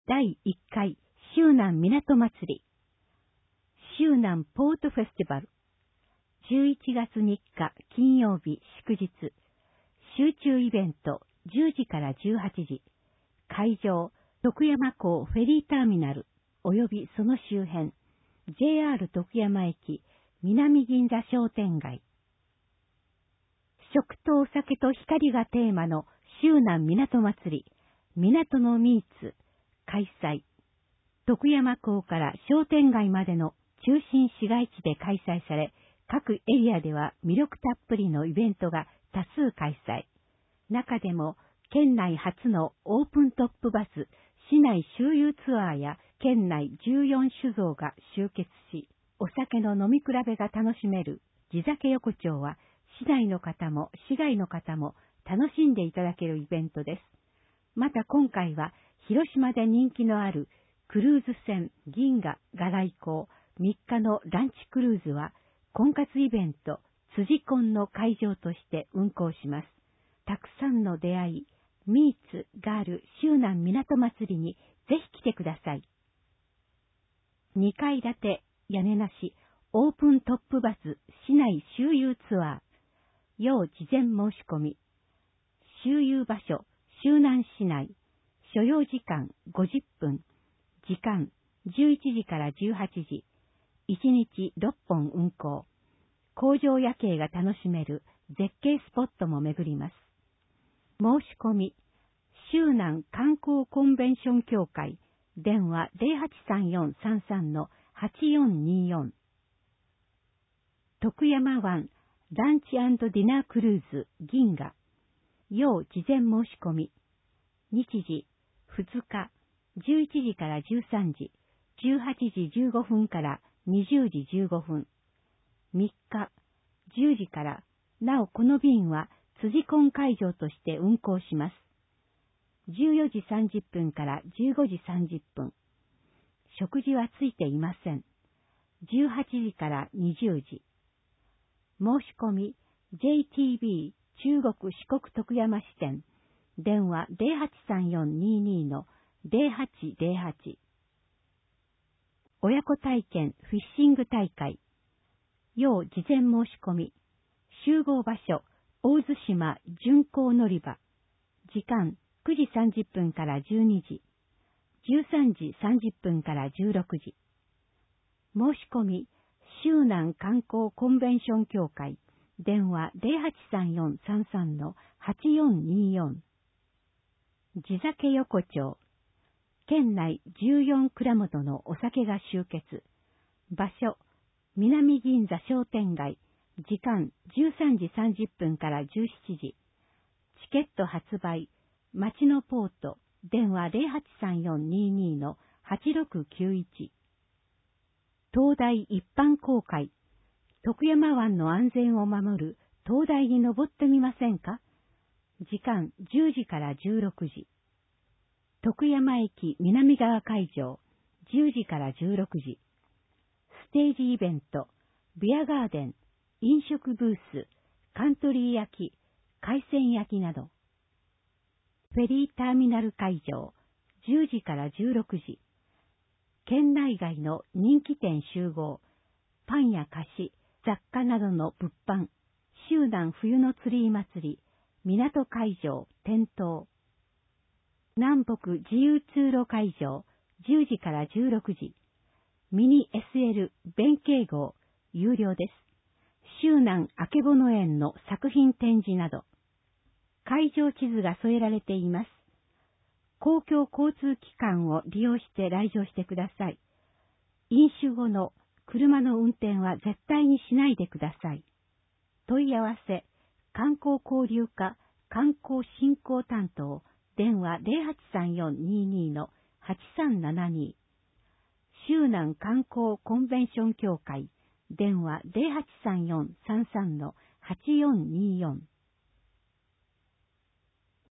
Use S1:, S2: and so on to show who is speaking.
S1: 第1回周南港祭り、周南ポートフェスティバル、11月3日金曜日祝日、集中イベント10時から18時、会場、徳山港フェリーターミナル、及びその周辺、JR 徳山駅、南銀座商店街。食とお酒と光がテーマの周南港祭り、港のミーツ、開催。徳山港から商店街までの中心市街地で開催され、各エリアでは魅力たっぷりのイベントが多数開催。中でも、県内初のオープントップバス、市内周遊ツアーや県内14酒造が集結し、お酒の飲み比べが楽しめる地酒横丁は、市内の方も市外の方も楽しんでいただけるイベントです。また今回は、広島で人気のあるクルーズ船銀河が来港3日のランチクルーズは、婚活イベント辻婚の会場として運行します。たくさんの出会い、ミーツがある周南港祭りにぜひ来てください。2階建て屋根なしオープントップバス市内周遊ツアー。要事前申し込み。周遊場所、周南市内。所要時間50分。時間11時から18時。1日6本運行。工場夜景が楽しめる絶景スポットも巡ります。申し込み。周南観光コンベンション協会。電話083433-8424。徳山湾ランチ&ディナークルーズ銀河。要事前申し込み。日時2日11時から13時、18時15分から20時15分。3日10時から、なおこの便は辻婚会場として運行します。14時30分から15時30分。食事はついていません。18時から20時。申し込み JTB 中国四国徳山支店。電話083422-0808。親子体験フィッシング大会。要事前申し込み。集合場所、大津島巡港乗り場。時間9時30分から12時。13時30分から16時。申し込み、周南観光コンベンション協会。電話083433-8424。地酒横丁。県内14蔵元のお酒が集結。場所、南銀座商店街。時間13時30分から17時。チケット発売。町のポート。電話083422-8691。灯台一般公開。徳山湾の安全を守る灯台に登ってみませんか？時間10時から16時。徳山駅南側会場、10時から16時。ステージイベント、ビアガーデン、飲食ブース、カントリー焼き、海鮮焼きなど。フェリーターミナル会場、10時から16時。県内外の人気店集合、パンや菓子、雑貨などの物販、周南冬のツリー祭り、港会場、点灯。南北自由通路会場、10時から16時。ミニ SL 弁慶号、有料です。周南あけぼの園の作品展示など。会場地図が添えられています。公共交通機関を利用して来場してください。飲酒後の車の運転は絶対にしないでください。問い合わせ、観光交流課観光振興担当、電話083422-8372。周南観光コンベンション協会、電話083433-8424。